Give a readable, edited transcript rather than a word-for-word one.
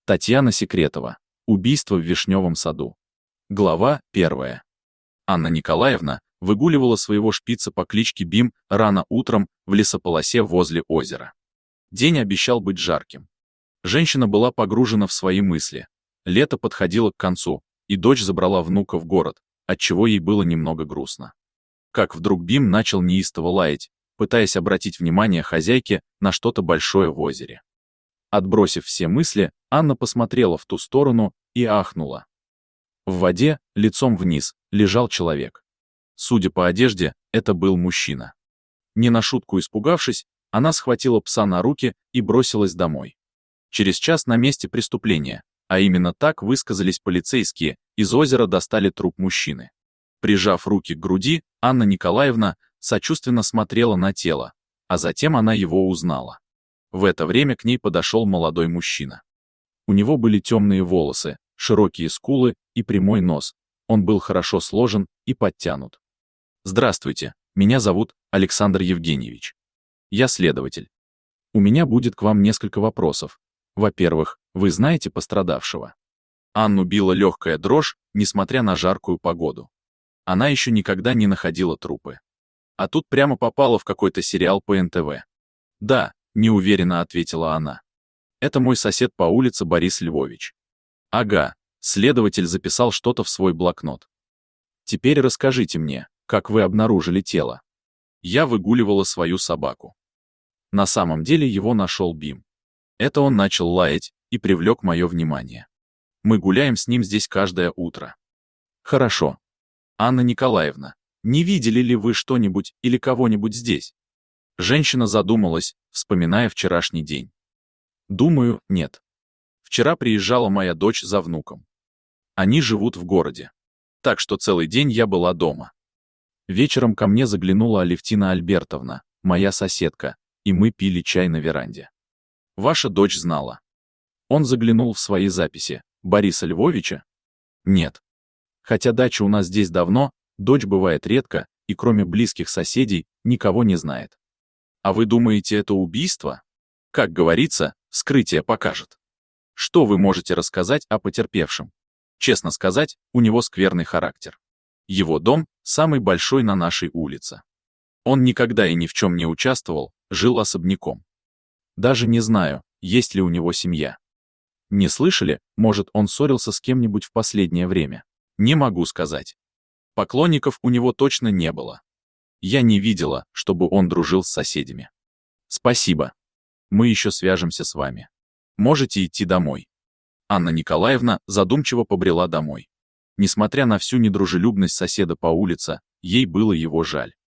Татьяна Секретова. Убийство в Вишневом саду. Глава 1. Анна Николаевна выгуливала своего шпица по кличке Бим рано утром в лесополосе возле озера. День обещал быть жарким. Женщина была погружена в свои мысли. Лето подходило к концу, и дочь забрала внука в город, отчего ей было немного грустно. Как вдруг Бим начал неистово лаять, пытаясь обратить внимание хозяйки на что-то большое в озере. Отбросив все мысли, Анна посмотрела в ту сторону и ахнула. В воде, лицом вниз, лежал человек. Судя по одежде, это был мужчина. Не на шутку испугавшись, она схватила пса на руки и бросилась домой. Через час на месте преступления, а именно так высказались полицейские, из озера достали труп мужчины. Прижав руки к груди, Анна Николаевна сочувственно смотрела на тело, а затем она его узнала. В это время к ней подошел молодой мужчина. У него были темные волосы, широкие скулы и прямой нос. Он был хорошо сложен и подтянут. «Здравствуйте, меня зовут Александр Евгеньевич. Я следователь. У меня будет к вам несколько вопросов. Во-первых, вы знаете пострадавшего?» Анну била легкая дрожь, несмотря на жаркую погоду. Она еще никогда не находила трупы. А тут прямо попала в какой-то сериал по НТВ. «Да», — неуверенно ответила она. «Это мой сосед по улице Борис Львович». «Ага», — следователь записал что-то в свой блокнот. «Теперь расскажите мне, как вы обнаружили тело?» «Я выгуливала свою собаку. На самом деле его нашел Бим. Это он начал лаять и привлек мое внимание. Мы гуляем с ним здесь каждое утро». «Хорошо. Анна Николаевна, не видели ли вы что-нибудь или кого-нибудь здесь?» Женщина задумалась, вспоминая вчерашний день. «Думаю, нет. Вчера приезжала моя дочь за внуком. Они живут в городе. Так что целый день я была дома. Вечером ко мне заглянула Алевтина Альбертовна, моя соседка, и мы пили чай на веранде. Ваша дочь знала». Он заглянул в свои записи. «Бориса Львовича?» «Нет. Хотя дача у нас здесь давно, дочь бывает редко, и кроме близких соседей, никого не знает». «А вы думаете, это убийство?» «Как говорится, вскрытие покажет». «Что вы можете рассказать о потерпевшем?» «Честно сказать, у него скверный характер. Его дом самый большой на нашей улице. Он никогда и ни в чем не участвовал, жил особняком. Даже не знаю, есть ли у него семья. Не слышали, может, он ссорился с кем-нибудь в последнее время? Не могу сказать. Поклонников у него точно не было. Я не видела, чтобы он дружил с соседями. Спасибо. Мы еще свяжемся с вами. Можете идти домой». Анна Николаевна задумчиво побрела домой. Несмотря на всю недружелюбность соседа по улице, ей было его жаль.